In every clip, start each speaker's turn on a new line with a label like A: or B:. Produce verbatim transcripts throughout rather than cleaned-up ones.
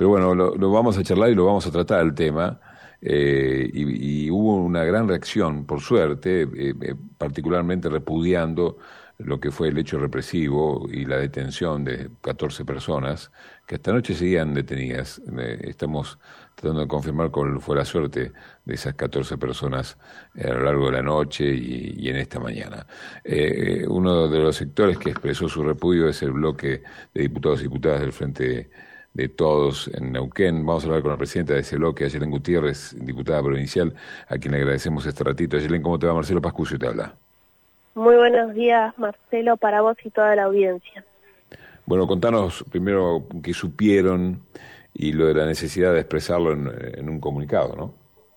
A: pero bueno, lo, lo vamos a charlar y lo vamos a tratar el tema. Eh, y, y hubo una gran reacción, por suerte, eh, eh, particularmente repudiando lo que fue el hecho represivo y la detención de catorce personas que esta noche seguían detenidas. Eh, estamos tratando de confirmar cuál fue la suerte de esas catorce personas eh, a lo largo de la noche y, y en esta mañana. Eh, uno de los sectores que expresó su repudio es el bloque de diputados y diputadas del Frente de Todos en Neuquén. Vamos a hablar con la presidenta de ese bloque, Ayelen Gutiérrez, diputada provincial, a quien le agradecemos este ratito. Ayelen, ¿cómo te va? Marcelo Pascucio te habla.
B: Muy buenos días, Marcelo, para vos y toda la audiencia.
A: Bueno, contanos primero qué supieron y lo de la necesidad de expresarlo en, en un comunicado, ¿no?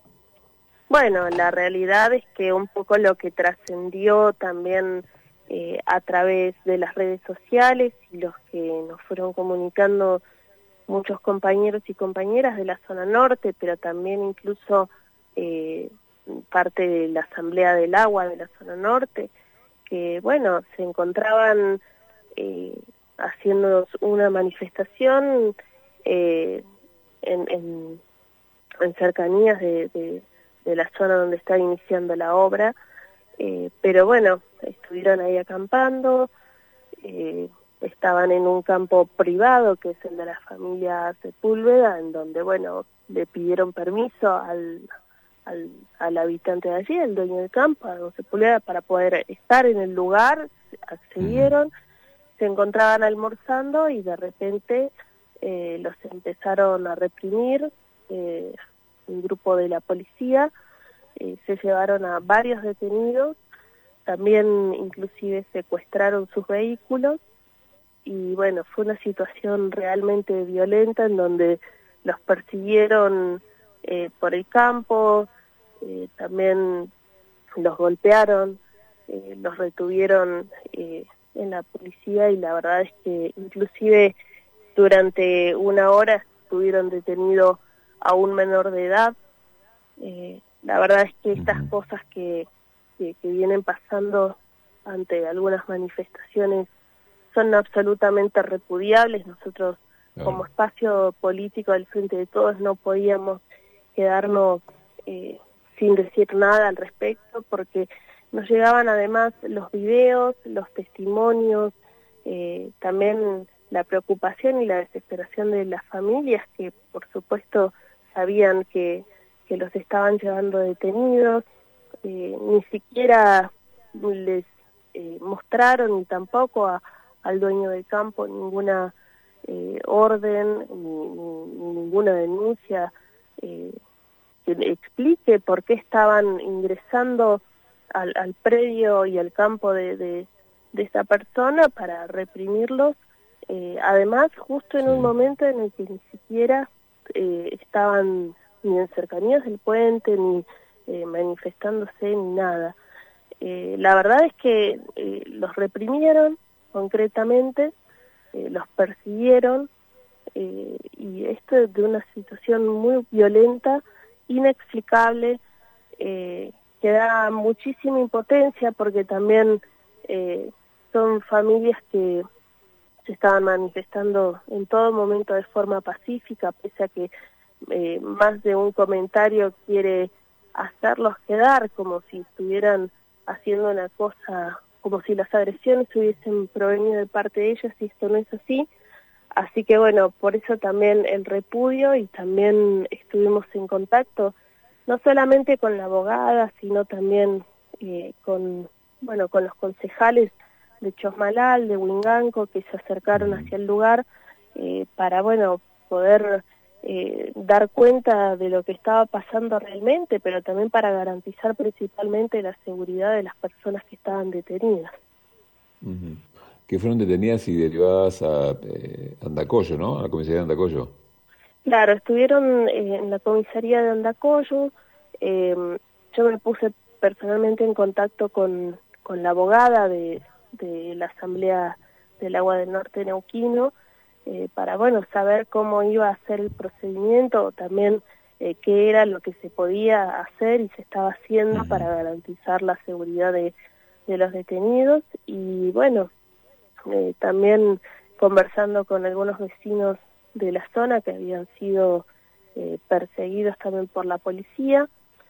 B: Bueno, la realidad es que un poco lo que trascendió también eh, a través de las redes sociales y los que nos fueron comunicando muchos compañeros y compañeras de la zona norte, pero también incluso eh, parte de la Asamblea del Agua de la zona norte, que bueno, se encontraban eh, haciendo una manifestación eh, en, en, en cercanías de, de, de la zona donde está iniciando la obra, eh, pero bueno, estuvieron ahí acampando, eh, estaban en un campo privado que es el de la familia Sepúlveda, en donde bueno, le pidieron permiso al Al, al habitante de allí, el dueño del campo, a don Sepúlveda, para poder estar en el lugar. Accedieron, uh-huh. Se encontraban almorzando y de repente eh, los empezaron a reprimir, eh, un grupo de la policía, eh, se llevaron a varios detenidos, también inclusive secuestraron sus vehículos, y bueno, fue una situación realmente violenta en donde los persiguieron Eh, por el campo, eh, también los golpearon, eh, los retuvieron eh, en la policía, y la verdad es que inclusive durante una hora estuvieron detenidos a un menor de edad. Eh, la verdad es que estas uh-huh. cosas que, que, que vienen pasando ante algunas manifestaciones son absolutamente repudiables. Nosotros uh-huh. como espacio político del Frente de Todos no podíamos quedarnos eh, sin decir nada al respecto, porque nos llegaban además los videos, los testimonios, eh, también la preocupación y la desesperación de las familias que por supuesto sabían que, que los estaban llevando detenidos, eh, ni siquiera les eh, mostraron ni tampoco a, al dueño del campo ninguna eh, orden, ni, ni, ninguna denuncia Eh, que explique por qué estaban ingresando al, al predio y al campo de, de, de esta persona para reprimirlos, eh, además justo en sí. un momento en el que ni siquiera eh, estaban ni en cercanías del puente, ni eh, manifestándose, ni nada. Eh, la verdad es que eh, los reprimieron concretamente, eh, los persiguieron, Eh, y esto es de una situación muy violenta, inexplicable, eh, que da muchísima impotencia, porque también eh, son familias que se estaban manifestando en todo momento de forma pacífica, pese a que eh, más de un comentario quiere hacerlos quedar como si estuvieran haciendo una cosa, como si las agresiones hubiesen provenido de parte de ellos, y esto no es así. Así que bueno, por eso también el repudio, y también estuvimos en contacto no solamente con la abogada, sino también eh, con bueno con los concejales de Chosmalal, de Huinganco, que se acercaron hacia el lugar eh, para bueno poder eh, dar cuenta de lo que estaba pasando realmente, pero también para garantizar principalmente la seguridad de las personas que estaban detenidas.
A: Uh-huh. Que fueron detenidas y derivadas a eh, Andacollo, ¿no? A la comisaría de Andacollo.
B: Claro, estuvieron eh, en la comisaría de Andacollo. Eh, yo me puse personalmente en contacto con, con la abogada de, de la Asamblea del Agua del Norte Neuquino, eh, para bueno saber cómo iba a ser el procedimiento, o también eh, qué era lo que se podía hacer y se estaba haciendo uh-huh. para garantizar la seguridad de, de los detenidos. Y bueno, Eh, también conversando con algunos vecinos de la zona que habían sido eh, perseguidos también por la policía.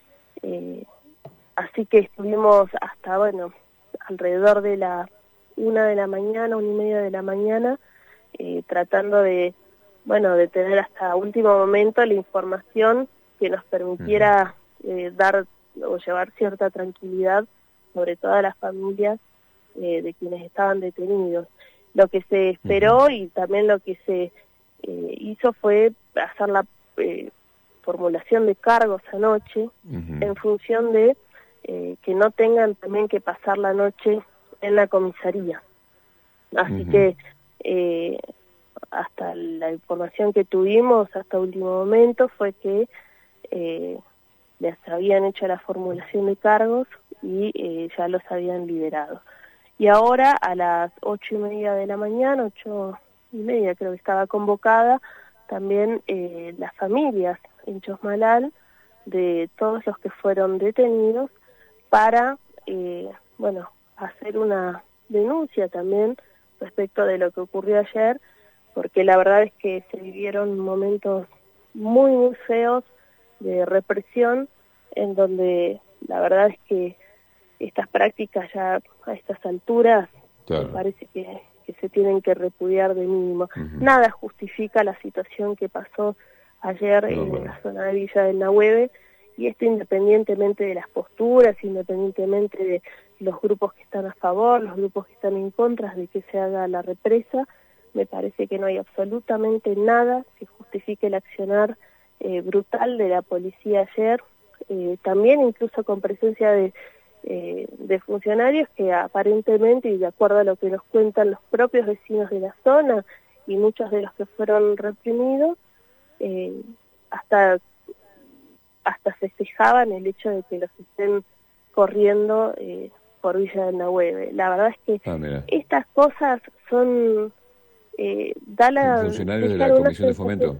B: Eh, así que estuvimos hasta, bueno, alrededor de la una de la mañana, una y media de la mañana, eh, tratando de, bueno, de tener hasta último momento la información que nos permitiera eh, dar o llevar cierta tranquilidad sobre todas las familias eh, de quienes estaban detenidos. Lo que se esperó y también lo que se eh, hizo fue hacer la eh, formulación de cargos anoche uh-huh. en función de eh, que no tengan también que pasar la noche en la comisaría. Así uh-huh. que eh, hasta la información que tuvimos hasta último momento fue que eh, les habían hecho la formulación de cargos y eh, ya los habían liberado. Y ahora a las ocho y media de la mañana, ocho y media creo que estaba convocada, también eh, las familias en Chosmalal de todos los que fueron detenidos para, eh, bueno, hacer una denuncia también respecto de lo que ocurrió ayer, porque la verdad es que se vivieron momentos muy, muy feos de represión, en donde la verdad es que estas prácticas ya a estas alturas claro. me parece que, que se tienen que repudiar de mínimo. Uh-huh. Nada justifica la situación que pasó ayer no, en bueno. la zona de Villa del Nahueve, y esto independientemente de las posturas, independientemente de los grupos que están a favor, los grupos que están en contra de que se haga la represa, me parece que no hay absolutamente nada que justifique el accionar eh, brutal de la policía ayer, eh, también incluso con presencia de Eh, de funcionarios que aparentemente, y de acuerdo a lo que nos cuentan los propios vecinos de la zona y muchos de los que fueron reprimidos, eh, hasta hasta festejaban el hecho de que los estén corriendo eh, por Villa del Nahueve. La verdad es que ah, estas cosas son... Eh, da la,
A: funcionarios de la Comisión de Fomento.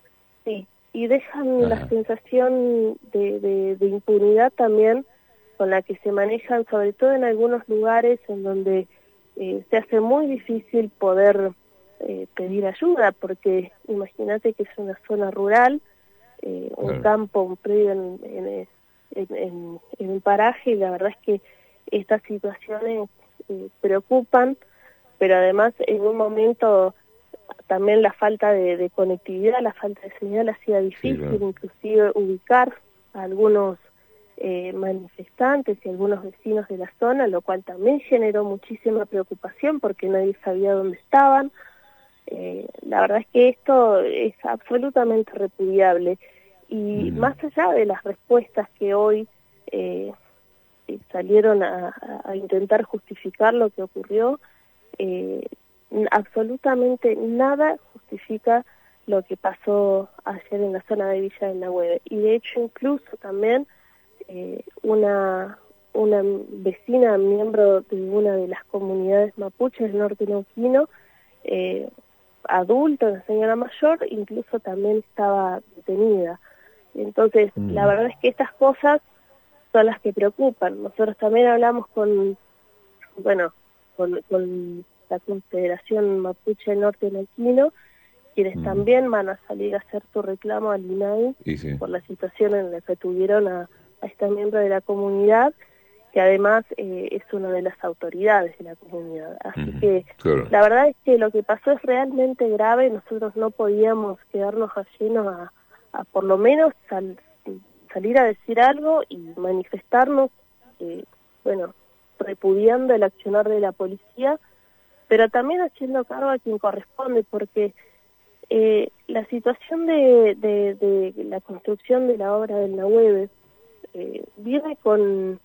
B: Sí, y dejan Ajá. la sensación de, de, de impunidad también, con la que se manejan, sobre todo en algunos lugares en donde eh, se hace muy difícil poder eh, pedir ayuda, porque imagínate que es una zona rural, eh, un claro. campo, un predio en, en, en, en, en un paraje, y la verdad es que estas situaciones eh, preocupan, pero además en un momento también la falta de, de conectividad, la falta de señal hacía difícil sí, claro. inclusive ubicar a algunos Eh, manifestantes y algunos vecinos de la zona, lo cual también generó muchísima preocupación porque nadie sabía dónde estaban. Eh, la verdad es que esto es absolutamente repudiable, y mm. más allá de las respuestas que hoy eh, salieron a, a intentar justificar lo que ocurrió, eh, absolutamente nada justifica lo que pasó ayer en la zona de Villa del Nahueve, y de hecho incluso también Eh, una una vecina, miembro de una de las comunidades mapuches del norte neuquino, eh, adulta, una señora mayor, incluso también estaba detenida. Entonces, mm. la verdad es que estas cosas son las que preocupan. Nosotros también hablamos con, bueno, con, con la Confederación Mapuche del Norte Neuquino, quienes mm. también van a salir a hacer su reclamo al I N A I sí, sí. por la situación en la que tuvieron a a esta miembro de la comunidad, que además eh, es una de las autoridades de la comunidad. Así uh-huh. que claro. la verdad es que lo que pasó es realmente grave, nosotros no podíamos quedarnos ajenos a, a por lo menos sal, salir a decir algo y manifestarnos, eh, bueno, repudiando el accionar de la policía, pero también haciendo cargo a quien corresponde, porque eh, la situación de, de, de la construcción de la obra del Nahueve Eh, viene con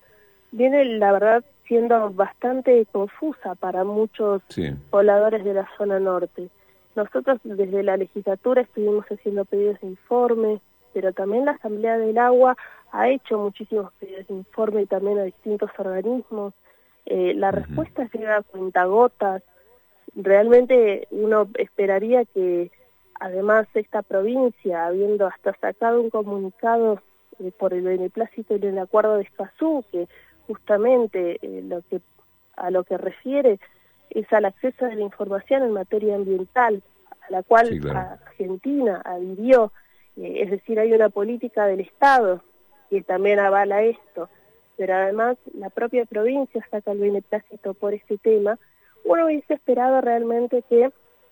B: viene la verdad siendo bastante confusa para muchos sí. pobladores de la zona norte. Nosotros desde la legislatura estuvimos haciendo pedidos de informe, pero también la Asamblea del Agua ha hecho muchísimos pedidos de informe y también a distintos organismos. Eh, la uh-huh. respuesta llega a cuentagotas. Realmente uno esperaría que además esta provincia, habiendo hasta sacado un comunicado por el beneplácito y el acuerdo de Escazú, que justamente eh, lo que a lo que refiere es al acceso a la información en materia ambiental a la cual
A: sí, claro.
B: Argentina adhirió, eh, es decir, hay una política del Estado que también avala esto, pero además la propia provincia saca el beneplácito por este tema. Uno hubiese esperado realmente que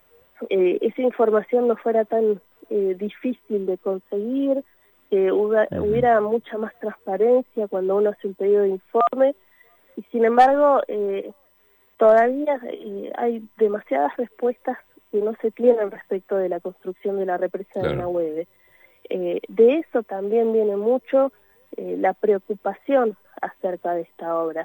B: eh, esa información no fuera tan eh, difícil de conseguir, que hubiera, uh-huh. hubiera mucha más transparencia cuando uno hace un pedido de informe, y sin embargo eh, todavía eh, hay demasiadas respuestas que no se tienen respecto de la construcción de la represa claro. de Nahuelve. Eh, de eso también viene mucho eh, la preocupación acerca de esta obra,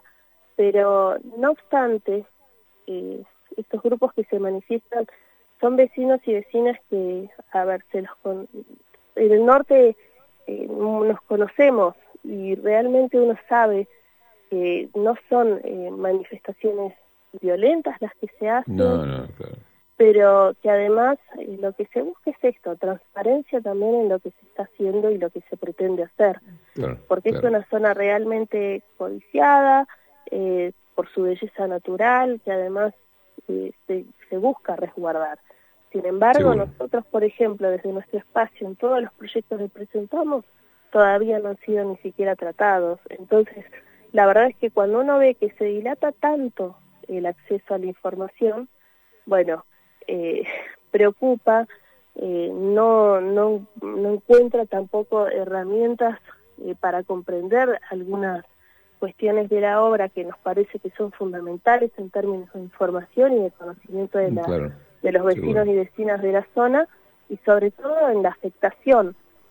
B: pero no obstante, eh, estos grupos que se manifiestan son vecinos y vecinas que, a ver, se los con... en el norte eh, nos conocemos y realmente uno sabe que no son eh, manifestaciones violentas las que se hacen,
A: no, no, claro.
B: pero que además eh, lo que se busca es esto, transparencia también en lo que se está haciendo y lo que se pretende hacer,
A: claro,
B: porque
A: claro.
B: es una zona realmente codiciada eh, por su belleza natural, que además eh, se, se busca resguardar. Sin embargo, Seguro. nosotros, por ejemplo, desde nuestro espacio, en todos los proyectos que presentamos, todavía no han sido ni siquiera tratados. Entonces, la verdad es que cuando uno ve que se dilata tanto el acceso a la información, bueno, eh, preocupa, eh, no, no, no encuentra tampoco herramientas eh, para comprender algunas cuestiones de la obra que nos parece que son fundamentales en términos de información y de conocimiento de, la, claro. de los vecinos Seguro. y vecinas de la zona, y sobre todo en la afectación.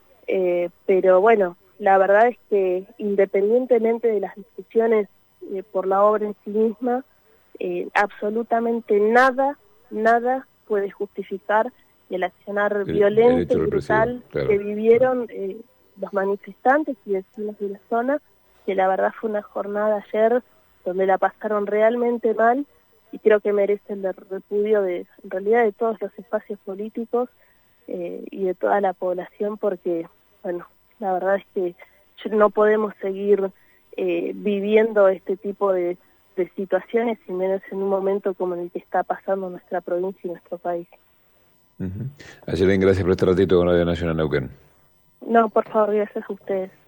B: Eh, pero bueno, la verdad es que independientemente de las discusiones eh, por la obra en sí misma, eh, absolutamente nada, nada puede justificar el accionar el, violento el y brutal claro. que vivieron eh, los manifestantes y vecinos de la zona, que la verdad fue una jornada ayer donde la pasaron realmente mal, y creo que merecen el repudio de, en realidad, de todos los espacios políticos eh, y de toda la población, porque, bueno, la verdad es que no podemos seguir eh, viviendo este tipo de, de situaciones, y menos en un momento como en el que está pasando nuestra provincia y nuestro país.
A: Uh-huh. Ayelén, gracias por este ratito con Radio Nacional Neuquén.
B: No, por favor, gracias a ustedes.